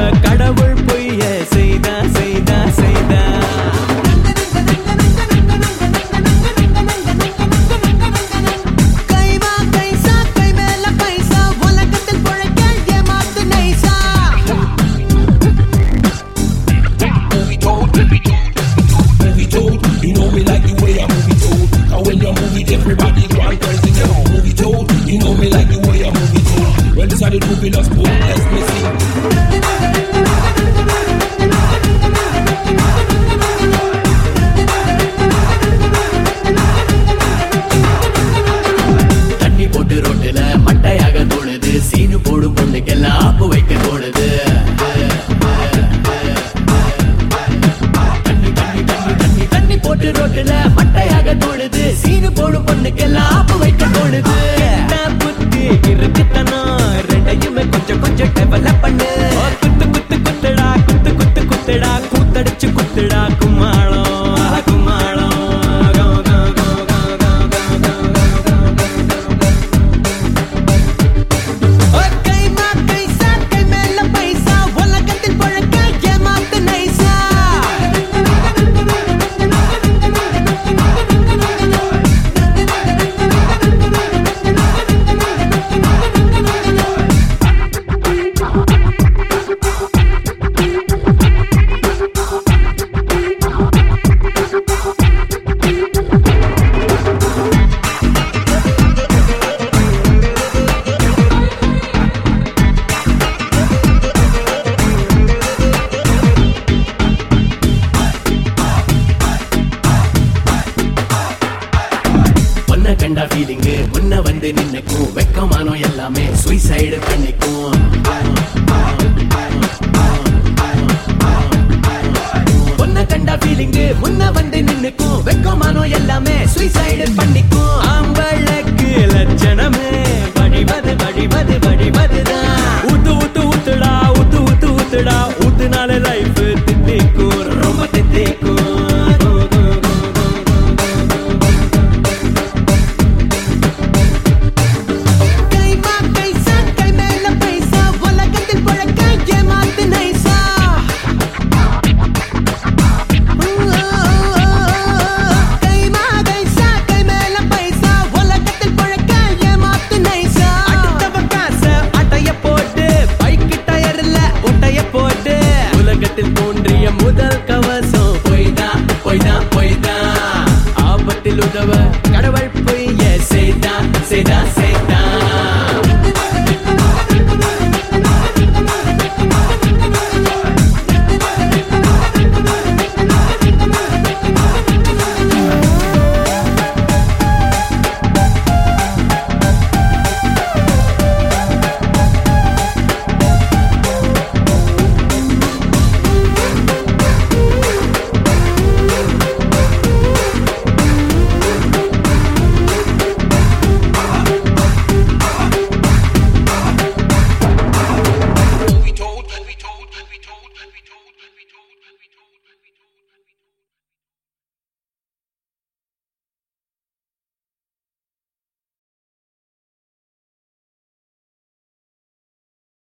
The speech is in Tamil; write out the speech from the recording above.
கடவுள் பொய்ய செய்தா செய்தா செய்தா Everybody go and crazy now. Movie told, you know me like the way I move it told. When this are the movie, let's boom, let's miss it. தண்ணி போட்டு ரோட்டுல மட்டையாக தோணுது சீனு போடும் பொண்ணுக்கெல்லாம் ஆப்பு வைக்க தோணுது தண்ணி போட்டு ரோட்டுல மட்டையாக தோணுது சீனு போடும் பொண்ணுக்கெல்லாம் ஆப்பு வைக்க தோணுது புத்தி இருக்குத்தனா ரெண்டையுமே கொஞ்சம் கொஞ்சம் டெவலப் பண்ணு குத்து குத்து குத்துடா குத்து குத்து குத்துடா கூத்தடிச்சு குத்துடா கும்மாளம் கும்மாளம் கண்டா ஃபீலிங் முன்ன வந்து நின்னுக்கும் வெக்கமானோ எல்லாமே சூசைடு பண்ணிக்கும் பொன்ன கண்டா ஃபீலிங் முன்ன வந்து நின்னுக்கும் வெக்கமானோ எல்லாமே சூசைடு பண்ணிக்கும் ஆம்ப